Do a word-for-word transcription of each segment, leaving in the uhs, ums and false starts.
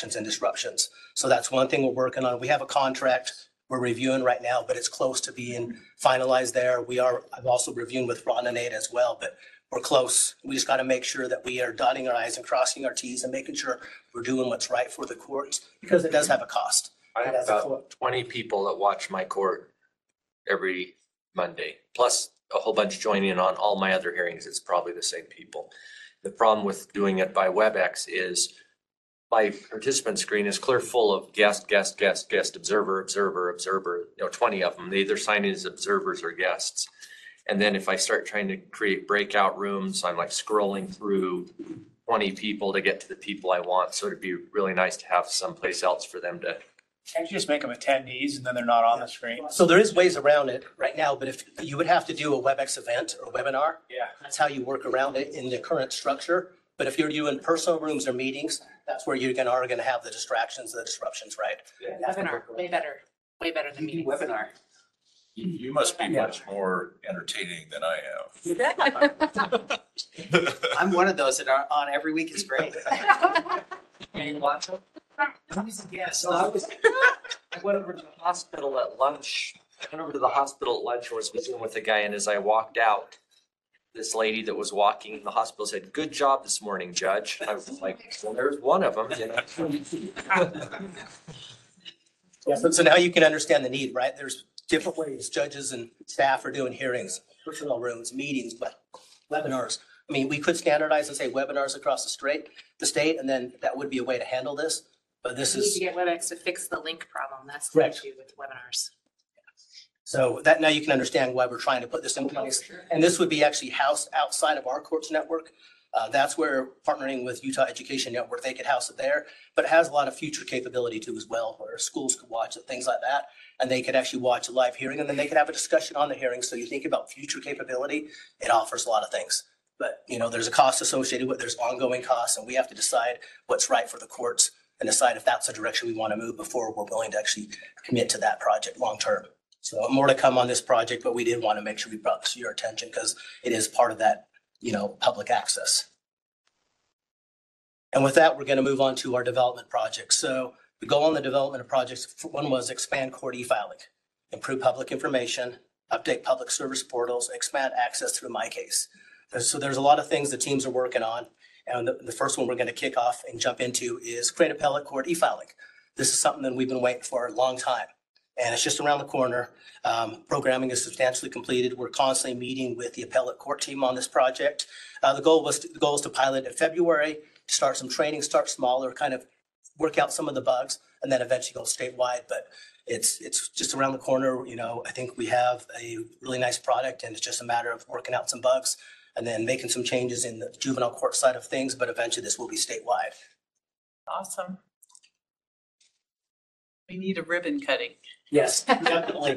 distractions and disruptions. So that's one thing we're working on. We have a contract we're reviewing right now, but it's close to being finalized there. We are, I've also reviewed with Ron and Nate as well, but we're close. We just got to make sure that we are dotting our I's and crossing our T's and making sure we're doing what's right for the courts, because it does have a cost. I have about twenty people that watch my court every Monday, plus a whole bunch joining in on all my other hearings. It's probably the same people. The problem with doing it by WebEx is my participant screen is clear full of guest, guest, guest, guest, observer, observer, observer, you know, twenty of them. They either sign in as observers or guests. And then if I start trying to create breakout rooms, I'm like scrolling through twenty people to get to the people I want. So it'd be really nice to have someplace else for them to. Can't you just make them attendees and then they're not on the screen? So there is ways around it right now, but if you would have to do a WebEx event or webinar, Yeah. that's how you work around it in the current structure. But if you're doing personal rooms or meetings, that's where you're gonna, are gonna have the distractions, the disruptions, right? Webinar, way better, way better than meetings. Webinar. You, you must be much more entertaining than I am. I'm one of those that are on every week. It's great. You watch them? Yes. So I was, I went over to the hospital at lunch. I went over to the hospital at lunch and was visiting with a guy, and as I walked out, this lady that was walking in the hospital said, "Good job this morning, Judge." I was like, well, there's one of them, you know. Yeah, so, so now you can understand the need, right? There's different ways judges and staff are doing hearings, personal rooms, meetings, but webinars. I mean, we could standardize and say webinars across the straight, the state, and then that would be a way to handle this. But this We need is to get WebEx to fix the link problem. That's the Correct. issue with webinars. So that now you can understand why we're trying to put this in place. And this would be actually housed outside of our courts network. Uh, that's where partnering with Utah Education Network, they could house it there, but it has a lot of future capability too as well, where schools could watch it, things like that. And they could actually watch a live hearing and then they could have a discussion on the hearing. So you think about future capability, it offers a lot of things. But, you know, there's a cost associated with, there's ongoing costs, and we have to decide what's right for the courts and decide if that's the direction we want to move before we're willing to actually commit to that project long term. So more to come on this project, but we did want to make sure we brought this to your attention because it is part of that, you know, public access. And with that, we're going to move on to our development projects. So the goal on the development of projects, one was expand court e-filing, improve public information, update public service portals, expand access through MyCase. So there's a lot of things the teams are working on. And the, the first one we're going to kick off and jump into is create appellate court e-filing. This is something that we've been waiting for a long time. And it's just around the corner. Um, programming is substantially completed. We're constantly meeting with the appellate court team on this project. Uh, the goal was to, the goal is to pilot in February, start some training, start smaller, kind of work out some of the bugs, and then eventually go statewide. But it's it's just around the corner. You know, I think we have a really nice product, and it's just a matter of working out some bugs and then making some changes in the juvenile court side of things. But eventually, this will be statewide. Awesome. We need a ribbon cutting. Yes, definitely.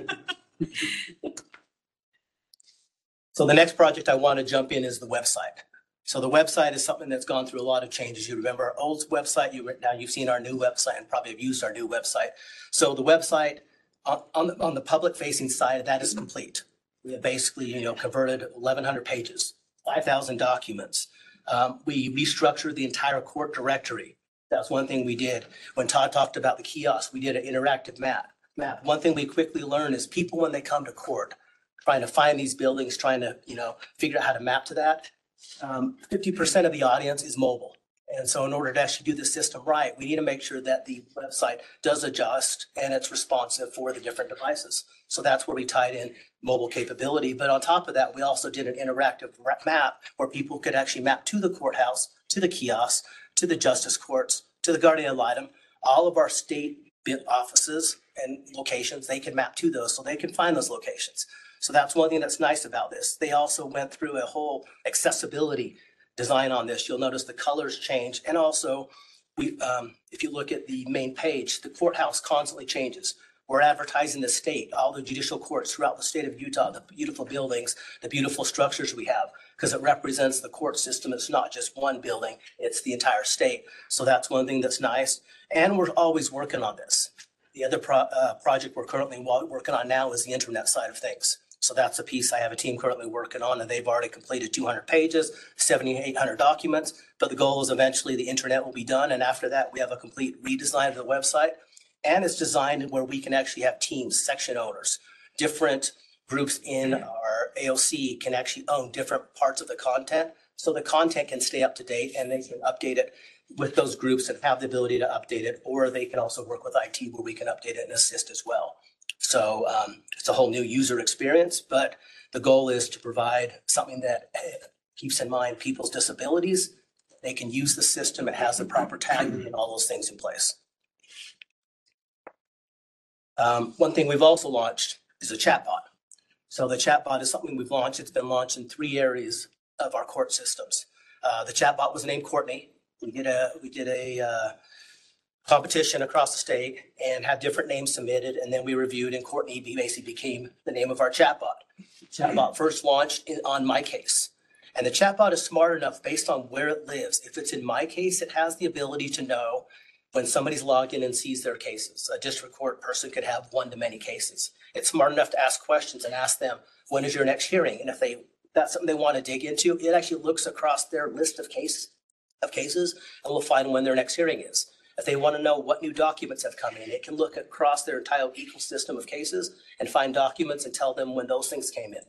So the next project I want to jump in is the website. So the website is something that's gone through a lot of changes. You remember our old website, you now you've seen our new website and probably have used our new website. So the website on, on, the, on the public facing side, that is complete. We have basically, you know, converted eleven hundred pages, five thousand documents. Um, we restructured the entire court directory. That's one thing we did. When Todd talked about the kiosk, we did an interactive map. map. One thing we quickly learned is people, when they come to court, trying to find these buildings, trying to, you know, figure out how to map to that. Um, fifty percent of the audience is mobile. And so in order to actually do the system right, we need to make sure that the website does adjust and it's responsive for the different devices. So that's where we tied in mobile capability. But on top of that, we also did an interactive map where people could actually map to the courthouse, to the kiosk, to the justice courts, to the guardian ad litem. All of our state offices and locations, they can map to those so they can find those locations. So that's one thing that's nice about this. They also went through a whole accessibility design on this. You'll notice the colors change. And also, we, um, if you look at the main page, the courthouse constantly changes. We're advertising the state, all the judicial courts throughout the state of Utah, the beautiful buildings, the beautiful structures we have, because it represents the court system. It's not just one building, it's the entire state. So that's one thing that's nice. And we're always working on this. The other pro- uh, project we're currently working on now is the internet side of things. So that's a piece I have a team currently working on, and they've already completed two hundred pages, seventy-eight hundred documents. But the goal is eventually the internet will be done. And after that, we have a complete redesign of the website. And it's designed where we can actually have teams, section owners, different groups in our A O C can actually own different parts of the content. So the content can stay up to date and they can update it with those groups and have the ability to update it. Or they can also work with I T where we can update it and assist as well. So um, it's a whole new user experience, but the goal is to provide something that keeps in mind people's disabilities. They can use the system. It has the proper tagging and all those things in place. Um, one thing we've also launched is a chatbot. So the chatbot is something we've launched. It's been launched in three areas of our court systems. Uh, the chatbot was named Courtney. We did a we did a uh, competition across the state and had different names submitted, and then we reviewed, and Courtney basically became the name of our chatbot. Chatbot first launched in, on MyCase, and the chatbot is smart enough based on where it lives. If it's in MyCase, it has the ability to know when somebody's logged in and sees their cases. A district court person could have one to many cases. It's smart enough to ask questions and ask them, when is your next hearing? And if they that's something they want to dig into, it actually looks across their list of case of cases and will find when their next hearing is. If they want to know what new documents have come in, it can look across their entire ecosystem of cases and find documents and tell them when those things came in.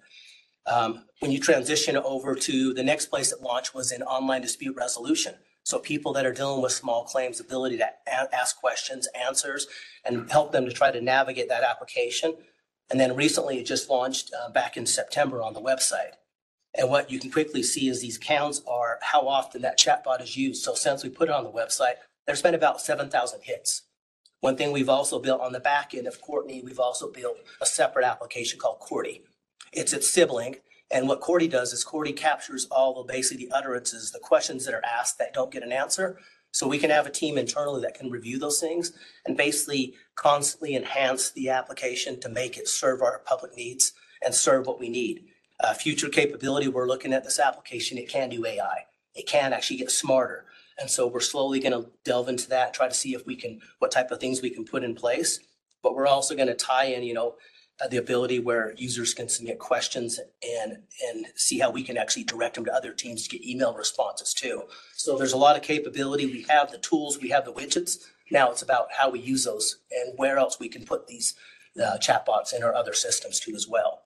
Um, when you transition over to the next place at launch was in online dispute resolution. So people that are dealing with small claims, ability to a- ask questions, answers, and help them to try to navigate that application. And then recently it just launched uh, back in September on the website. And what you can quickly see is these counts are how often that chatbot is used. So since we put it on the website, there's been about seven thousand hits. One thing we've also built on the back end of Courtney, we've also built a separate application called Cordy. It's its sibling. And what Cordy does is Cordy captures all the basically the utterances, the questions that are asked that don't get an answer. So we can have a team internally that can review those things and basically constantly enhance the application to make it serve our public needs and serve what we need. Uh, future capability, we're looking at this application, it can do A I. It can actually get smarter. And so we're slowly going to delve into that and try to see if we can, what type of things we can put in place. But we're also going to tie in, you know, uh, the ability where users can submit questions and, and see how we can actually direct them to other teams to get email responses too. So there's a lot of capability. We have the tools, we have the widgets. Now it's about how we use those and where else we can put these uh, chatbots in our other systems too as well.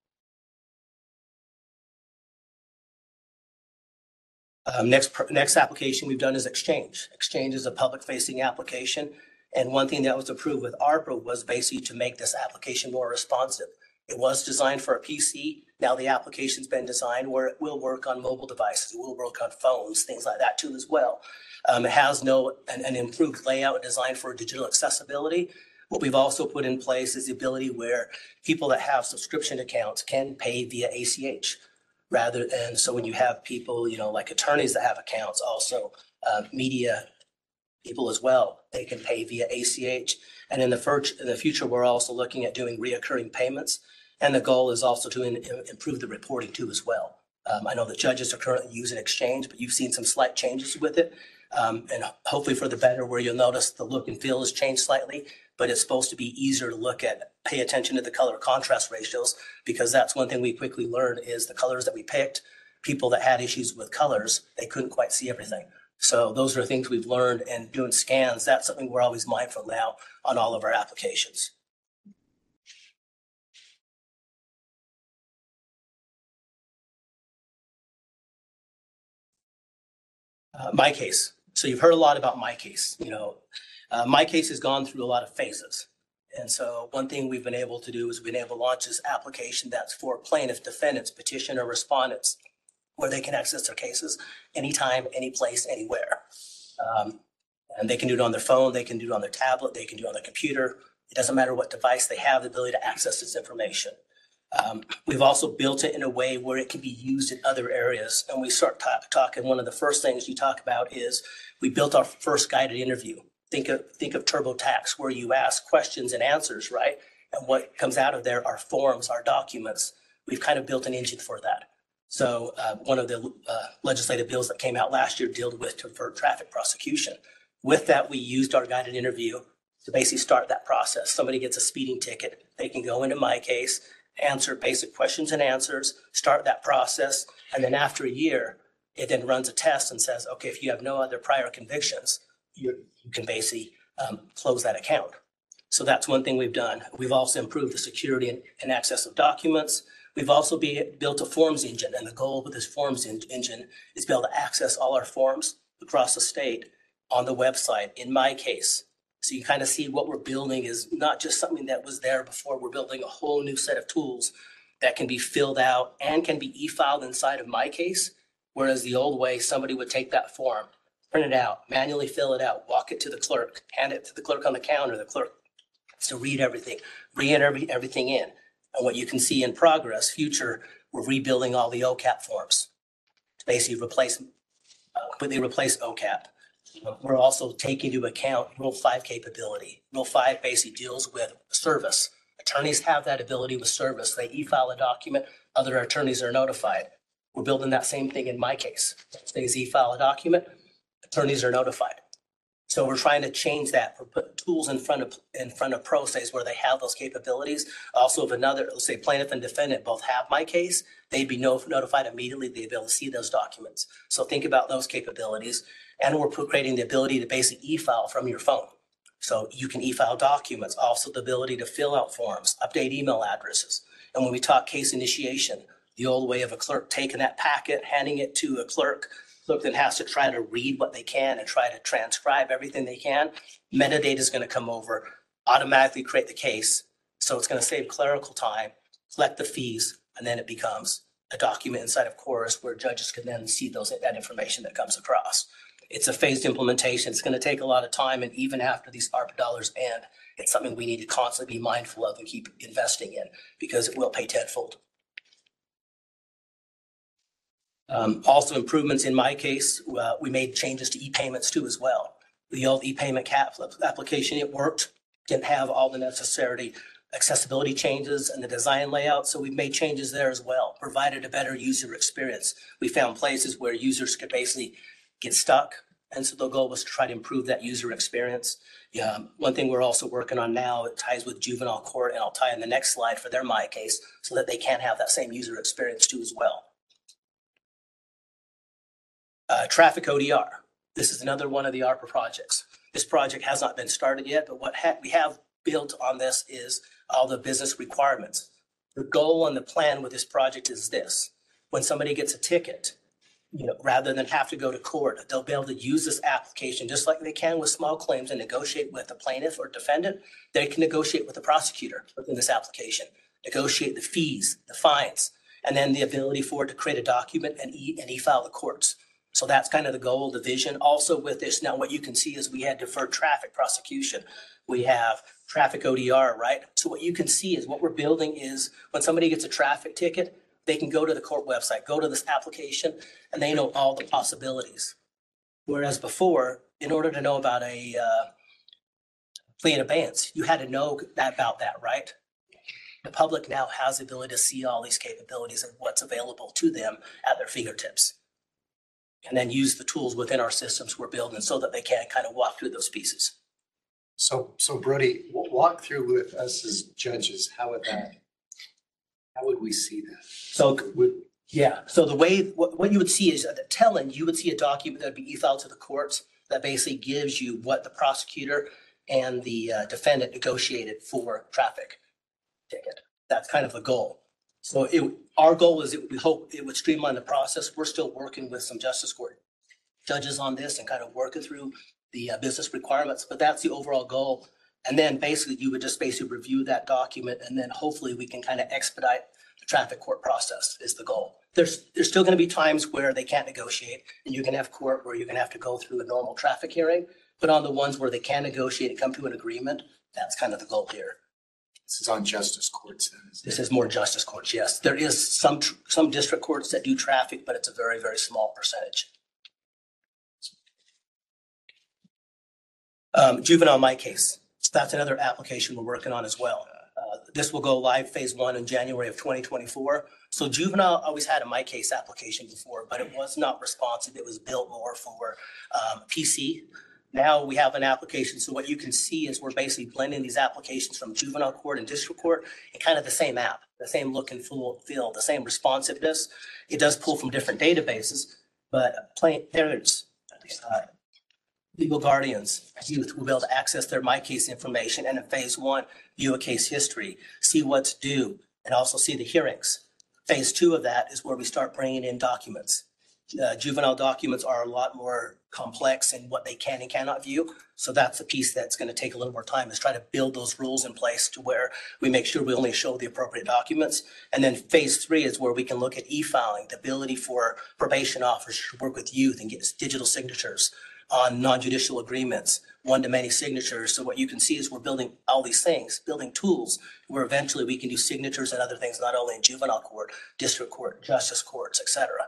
Um, next, next application we've done is Exchange. Exchange is a public-facing application. And one thing that was approved with ARPA was basically to make this application more responsive. It was designed for a P C. Now the application's been designed where it will work on mobile devices. It will work on phones, things like that too as well. Um, it has no an, an improved layout designed for digital accessibility. What we've also put in place is the ability where people that have subscription accounts can pay via A C H. Rather, and so when you have people, you know, like attorneys that have accounts, also uh, media people as well, they can pay via A C H. And in the, fir- in the future, we're also looking at doing reoccurring payments. And the goal is also to in- improve the reporting too as well. Um, I know that judges are currently using Exchange, but you've seen some slight changes with it. Um, and hopefully for the better, where you'll notice the look and feel has changed slightly, but it's supposed to be easier to look at, pay attention to the color contrast ratios, because that's one thing we quickly learned is the colors that we picked, people that had issues with colors, they couldn't quite see everything. So those are things we've learned, and doing scans, that's something we're always mindful now on all of our applications. Uh, MyCase. So you've heard a lot about MyCase. You know, uh, MyCase has gone through a lot of phases. And so one thing we've been able to do is we've been able to launch this application that's for plaintiff, defendants, petitioner, respondents, where they can access their cases anytime, any place, anywhere. Um, and they can do it on their phone, they can do it on their tablet, they can do it on their computer. It doesn't matter what device they have the ability to access this information. Um, we've also built it in a way where it can be used in other areas. And we start ta- talking, one of the first things you talk about is we built our first guided interview. Think of, think of TurboTax, where you ask questions and answers, right? And what comes out of there are forms, are documents. We've kind of built an engine for that. So uh, one of the uh, legislative bills that came out last year dealt with deferred traffic prosecution. With that, we used our guided interview to basically start that process. Somebody gets a speeding ticket, they can go into MyCase, answer basic questions and answers, start that process. And then after a year, it then runs a test and says, okay, if you have no other prior convictions, you, you can basically um, close that account. So that's one thing we've done. We've also improved the security and, and access of documents. We've also be, built a forms engine, and the goal with this forms en- engine is to be able to access all our forms across the state on the website, in my case. So you kind of see what we're building is not just something that was there before. We're building a whole new set of tools that can be filled out and can be e-filed inside of my case. Whereas the old way, somebody would take that form, print it out, manually fill it out, walk it to the clerk, hand it to the clerk on the counter. The clerk has to read everything, re-enter every, everything in. And what you can see in progress, future, we're rebuilding all the O C A P forms to basically replace, uh, completely replace O C A P. We're also taking into account Rule five capability. Rule five basically deals with service. Attorneys have that ability with service. They e-file a document, other attorneys are notified. We're building that same thing in my case. They e-file a document, attorneys are notified. So we're trying to change that, or put tools in front of in front of pro ses where they have those capabilities. Also, if another, let's say plaintiff and defendant both have my case, they'd be no- notified immediately. They'd be able to see those documents. So think about those capabilities. And we're creating the ability to basically e-file from your phone. So you can e-file documents, also the ability to fill out forms, update email addresses. And when we talk case initiation, the old way of a clerk taking that packet, handing it to a clerk, clerk then has to try to read what they can and try to transcribe everything they can. Metadata is going to come over, automatically create the case. So it's going to save clerical time, collect the fees, and then it becomes a document inside of Chorus where judges can then see those that information that comes across. It's a phased implementation. It's going to take a lot of time. And even after these ARPA dollars end, it's something we need to constantly be mindful of and keep investing in because it will pay tenfold. Um, also improvements in my case, uh, we made changes to e-payments too as well. The old e-payment cap application, it worked, didn't have all the necessary accessibility changes and the design layout. So we've made changes there as well, provided a better user experience. We found places where users could basically get stuck. And so the goal was to try to improve that user experience. Yeah, one thing we're also working on now, it ties with juvenile court, and I'll tie in the next slide for their my case so that they can have that same user experience too as well. Uh, traffic O D R. This is another one of the ARPA projects. This project has not been started yet, but what ha- we have built on this is all the business requirements. The goal and the plan with this project is this. When somebody gets a ticket, you know, rather than have to go to court, they'll be able to use this application just like they can with small claims and negotiate with the plaintiff or defendant. They can negotiate with the prosecutor within this application, negotiate the fees, the fines, and then the ability for it to create a document and e- and e-file the courts. So that's kind of the goal, the vision. Also with this, now what you can see is we had deferred traffic prosecution. We have traffic O D R, right? So what you can see is what we're building is when somebody gets a traffic ticket, they can go to the court website, go to this application, and they know all the possibilities. Whereas before, in order to know about a uh, plea in abeyance, you had to know that, about that, right? The public now has the ability to see all these capabilities and what's available to them at their fingertips. And then use the tools within our systems we're building so that they can kind of walk through those pieces. So, so Brody, w- walk through with us as judges, how would that, how would we see that? So, yeah, so the way, what, what you would see is at the tell-in, you would see a document that'd be e-filed to the courts that basically gives you what the prosecutor and the uh, defendant negotiated for traffic ticket. That's kind of the goal. So it, our goal is it, we hope it would streamline the process. We're still working with some justice court judges on this and kind of working through the uh, business requirements, but that's the overall goal. And then basically you would just basically review that document and then hopefully we can kind of expedite the traffic court process is the goal. There's, there's still going to be times where they can't negotiate and you can have court where you're going to have to go through a normal traffic hearing, but on the ones where they can negotiate and come to an agreement, that's kind of the goal here. This is on justice courts then. isn't it? This is more justice courts, yes. There is some, tr- some district courts that do traffic, but it's a very, very small percentage. Um, juvenile, my case. So that's another application we're working on as well. Uh, this will go live phase one in January of twenty twenty-four. So juvenile always had a my case application before, but it was not responsive. It was built more for um, P C Now we have an application. So what you can see is we're basically blending these applications from juvenile court and district court in kind of the same app, the same look and feel, the same responsiveness. It does pull from different databases, but plain parents, uh, legal guardians, youth will be able to access their My Case information and in phase one, view a case history, see what's due, and also see the hearings. Phase two of that is where we start bringing in documents. Uh, juvenile documents are a lot more complex in what they can and cannot view. So that's the piece that's going to take a little more time, is try to build those rules in place to where we make sure we only show the appropriate documents. And then phase three is where we can look at e-filing, the ability for probation officers to work with youth and get digital signatures on non-judicial agreements, one-to-many signatures. So what you can see is we're building all these things, building tools where eventually we can do signatures and other things, not only in juvenile court, district court, justice courts, et cetera.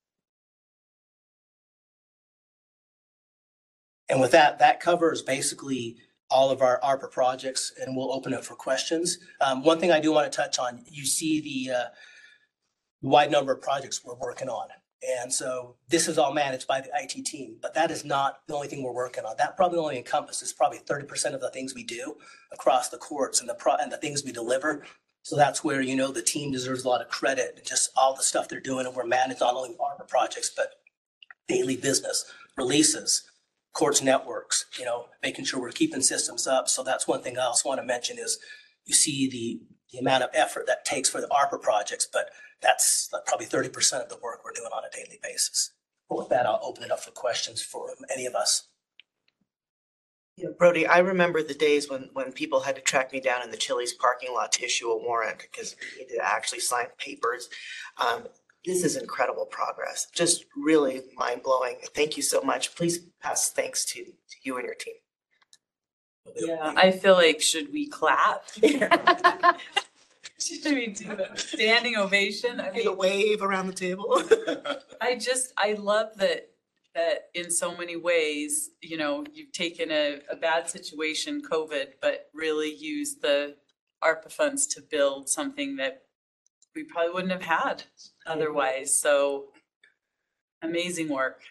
And with that, that covers basically all of our ARPA projects, and we'll open it for questions. Um, one thing I do want to touch on, you see the uh, wide number of projects we're working on. And so this is all managed by the I T team, but that is not the only thing we're working on. That probably only encompasses probably thirty percent of the things we do across the courts and the pro and the things we deliver. So that's where, you know, the team deserves a lot of credit and just all the stuff they're doing. And we're managed not only ARPA projects, but daily business, releases, courts networks, you know, making sure we're keeping systems up. So that's one thing I also want to mention is you see the, the amount of effort that takes for the ARPA projects, but that's probably thirty percent of the work we're doing on a daily basis. But with that, I'll open it up for questions for any of us. Yeah, Brody, I remember the days when, when people had to track me down in the Chili's parking lot to issue a warrant because we needed to actually sign papers. Um, this is incredible progress, just really mind blowing. Thank you so much. Please pass thanks to, to you and your team. Yeah, I feel like, should we clap? Should we do a standing ovation? I Need a mean, wave around the table. I just, I love that, that in so many ways, you know, you've taken a, a bad situation, COVID, but really used the ARPA funds to build something that we probably wouldn't have had otherwise. So amazing work.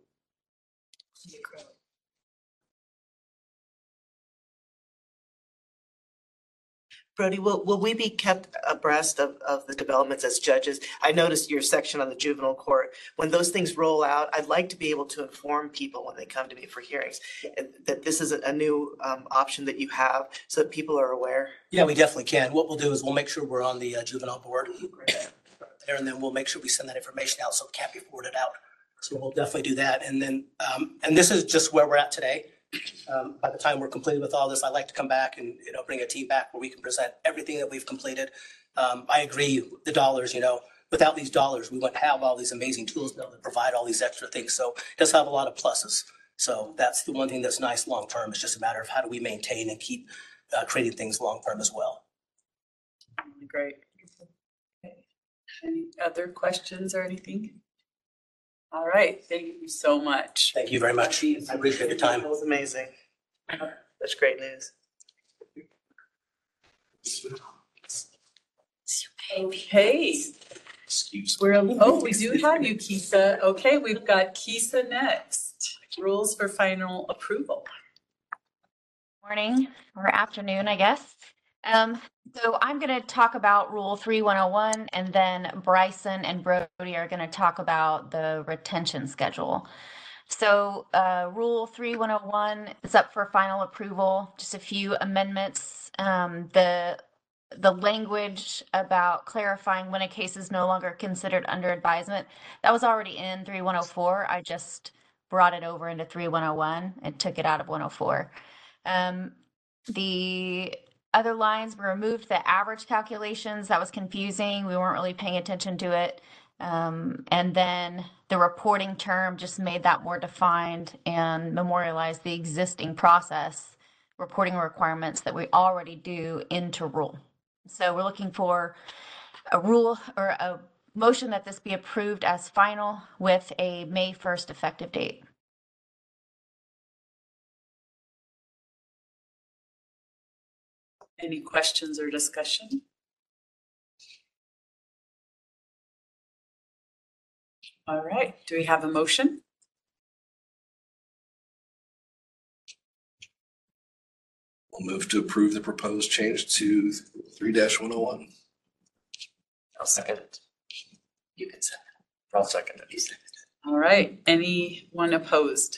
Brody, will, will we be kept abreast of, of the developments as judges? I noticed your section on the juvenile court. When those things roll out, I'd like to be able to inform people when they come to me for hearings that this is a new um, option that you have so that people are aware. Yeah, we definitely can. What we'll do is we'll make sure we're on the uh, juvenile board there, and then we'll make sure we send that information out so it can't be forwarded out. So we'll definitely do that. And then, um, and this is just where we're at today. Um, by the time we're completed with all this, I'd like to come back and, you know, bring a team back where we can present everything that we've completed. Um, I agree, the dollars, you know, without these dollars, we wouldn't have all these amazing tools to be able to provide all these extra things. So it does have a lot of pluses. So that's the one thing that's nice long term. It's just a matter of how do we maintain and keep uh, creating things long term as well. Great. Okay. Any other questions or anything? All right, thank you so much. Thank you very much. I appreciate your time. That was amazing. That's great news. Okay, Excuse we're, oh, we do have you, Kisa. Okay, we've got Kisa next. Rules for final approval. Morning or afternoon, I guess. Um, so I'm going to talk about Rule three one oh one, and then Bryson and Brody are going to talk about the retention schedule. So uh, Rule three one oh one is up for final approval. Just a few amendments. Um, the the language about clarifying when a case is no longer considered under advisement, that was already in three one oh four. I just brought it over into three one oh one and took it out of one oh four. Um, the other lines were removed, the average calculations. That was confusing. We weren't really paying attention to it. Um, and then the reporting term just made that more defined and memorialized the existing process reporting requirements that we already do into rule. So we're looking for a rule or a motion that this be approved as final with a May first effective date. Any questions or discussion? All right, do we have a motion? We'll move to approve the proposed change to three one oh one. I'll second it. You can say. I'll second it. All right, anyone opposed?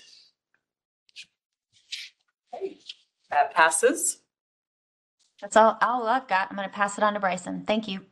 Okay, that passes. That's all, all I've got. I'm gonna pass it on to Bryson. Thank you.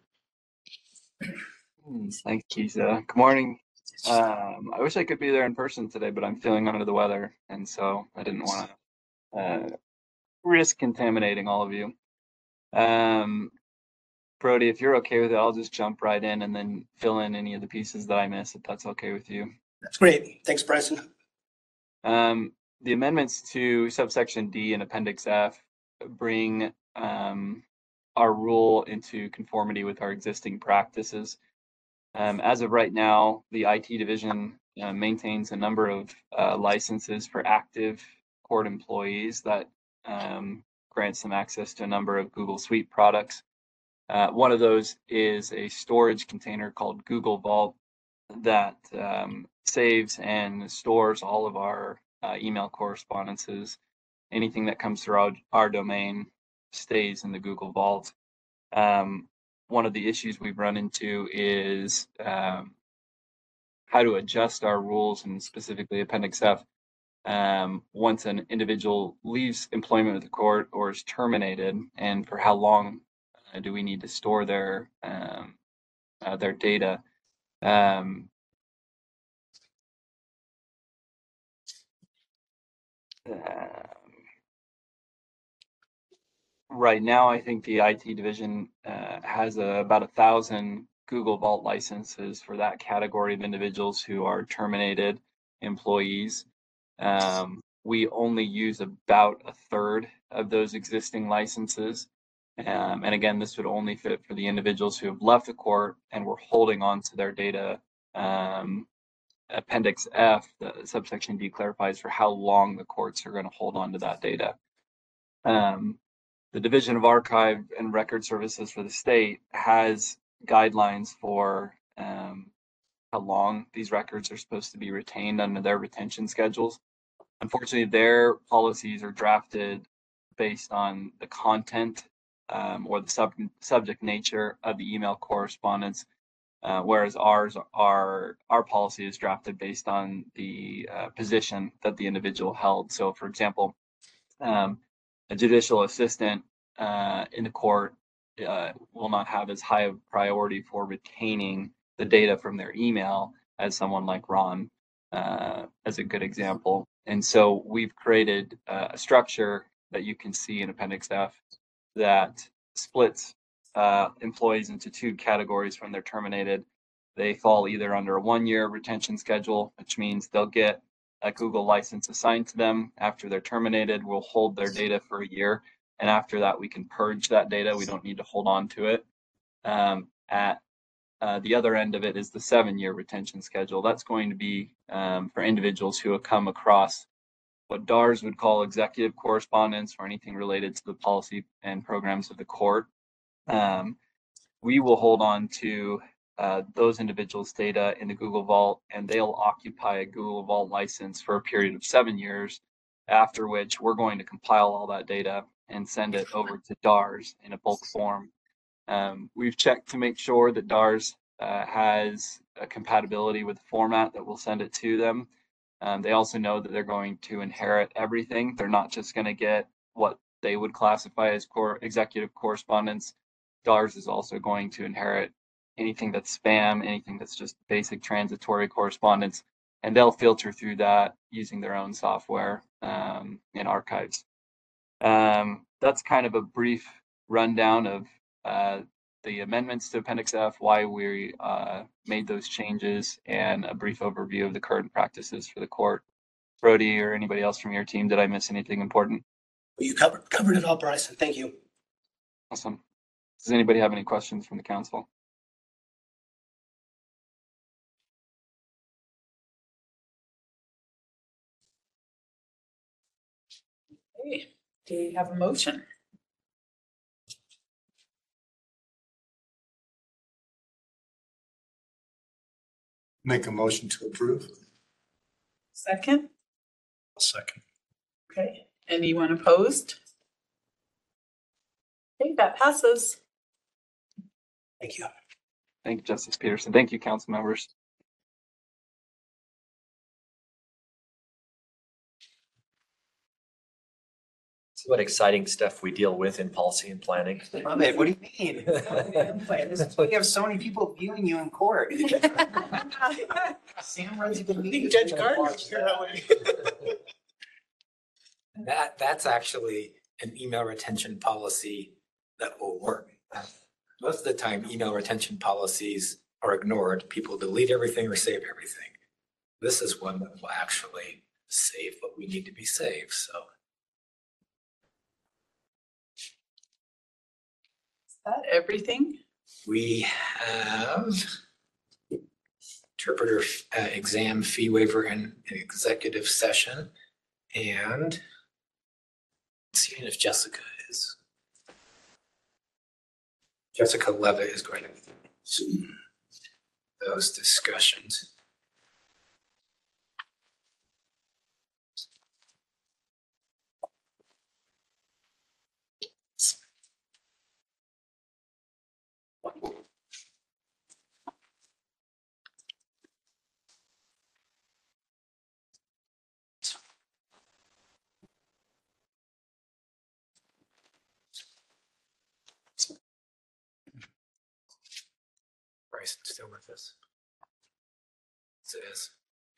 Hmm, Thanks, Keisha. Good morning. Um, I wish I could be there in person today, but I'm feeling under the weather, and so I didn't want to uh, risk contaminating all of you. Um, Brody, if you're okay with it, I'll just jump right in and then fill in any of the pieces that I miss, if that's okay with you. That's great. Thanks, Bryson. Um, the amendments to subsection D and Appendix F bring um, our rule into conformity with our existing practices. Um, as of right now, the I T division uh, maintains a number of uh, licenses for active court employees that um, grants them access to a number of Google Suite products. Uh, one of those is a storage container called Google Vault that um, saves and stores all of our uh, email correspondences. Anything that comes through our, our domain stays in the Google Vault. Um, one of the issues we've run into is um, how to adjust our rules, and specifically Appendix F. Um, once an individual leaves employment with the court or is terminated, and for how long uh, do we need to store their um, uh, their data? Um, uh, right now, I think the I T division uh, has a, about a thousand Google Vault licenses for that category of individuals who are terminated employees. Um, we only use about a third of those existing licenses. Um, and again, this would only fit for the individuals who have left the court and were holding on to their data. Um, Appendix F, the subsection D, clarifies for how long the courts are going to hold on to that data. Um, the Division of Archive and Record Services for the state has guidelines for um, how long these records are supposed to be retained under their retention schedules. Unfortunately, their policies are drafted based on the content um, or the sub subject nature of the email correspondence, uh, whereas ours are our policy is drafted based on the uh, position that the individual held. So, for example, um, a judicial assistant uh, in the court uh, will not have as high a priority for retaining the data from their email as someone like Ron, uh, as a good example. And so we've created uh, a structure that you can see in Appendix F that splits uh, employees into two categories when they're terminated. They fall either under a one-year retention schedule, which means they'll get a Google license assigned to them after they're terminated. We'll hold their data for a year, and after that, we can purge that data. We don't need to hold on to it. Um, at uh, the other end of it is the seven-year retention schedule. That's going to be um, for individuals who have come across what D A R S would call executive correspondence or anything related to the policy and programs of the court. Um, we will hold on to uh, those individuals' data in the Google Vault, and they'll occupy a Google Vault license for a period of seven years, after which we're going to compile all that data and send it over to D A R S in a bulk form. Um, we've checked to make sure that D A R S uh, has a compatibility with the format that we'll send it to them. Um, they also know that they're going to inherit everything. They're not just going to get what they would classify as core executive correspondence. D A R S is also going to inherit anything that's spam, anything that's just basic transitory correspondence, and they'll filter through that using their own software um, in archives. Um, that's kind of a brief rundown of uh, the amendments to Appendix F, why we uh, made those changes, and a brief overview of the current practices for the court. Brody or anybody else from your team, did I miss anything important? You covered covered it all, Bryson. Thank you. Awesome. Does anybody have any questions from the council? Okay, do you have a motion? Make a motion to approve. Second? Second. Okay, anyone opposed? I think that passes. Thank you. Thank you, Justice Peterson. Thank you, council members. See what exciting stuff we deal with in policy and planning. Love it. What do you mean? This is why you have so many people viewing you in court. Sam runs the meeting. Judge Gardner's here. That, that's actually an email retention policy that will work. Most of the time, email retention policies are ignored. People delete everything or save everything. This is one that will actually save what we need to be saved, so. Is that everything? We have interpreter uh, exam fee waiver and an executive session. And seeing if Jessica is. Jessica Levitt is going to Zoom those discussions. Bryson still with us? It is.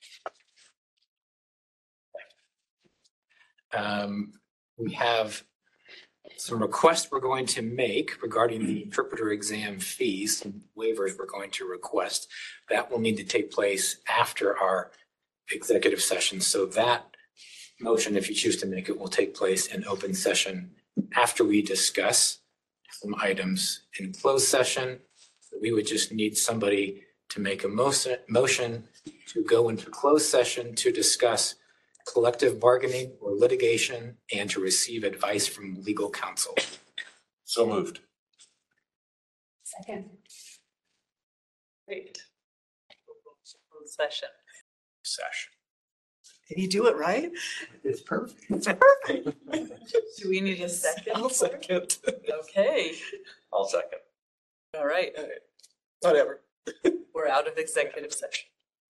Um, we have some requests we're going to make regarding the interpreter exam fees, some waivers we're going to request. That will need to take place after our executive session. So that motion, if you choose to make it, will take place in open session after we discuss some items in closed session. We would just need somebody to make a motion, motion to go into closed session to discuss collective bargaining or litigation and to receive advice from legal counsel. So moved. Second. Great. Closed Session. Session. Did he do it right? It's perfect. It's perfect. Do we need a second? I'll second. Okay, I'll second. all right. Whatever. We're out of executive session.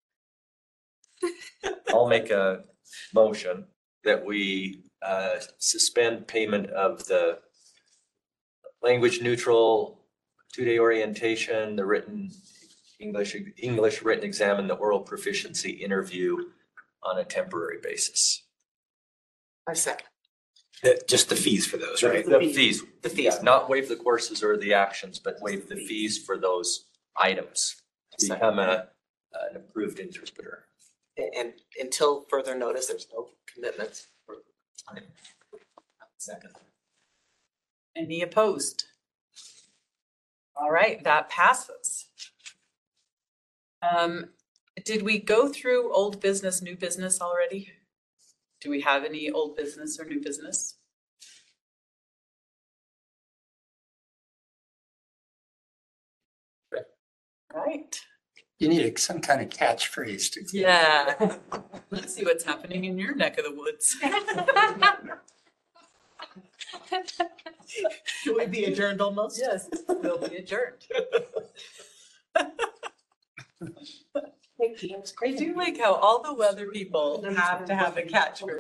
I'll make a motion that we uh, suspend payment of the language neutral two-day orientation, the written English, English written exam, and the oral proficiency interview on a temporary basis. I second. The- Just the fees for those, right? The fees, The fees. not waive the courses or the actions, but waive the fees for those items to become a, an approved interpreter. And until further notice, there's no commitments. Second. Any opposed? All right, that passes. Um, did we go through old business, new business already? Do we have any old business or new business? Right. You need some kind of catchphrase to. Yeah. Let's see what's happening in your neck of the woods. Should we be adjourned almost? Yes, we'll be adjourned. I do like how all the weather people have to have a catchphrase.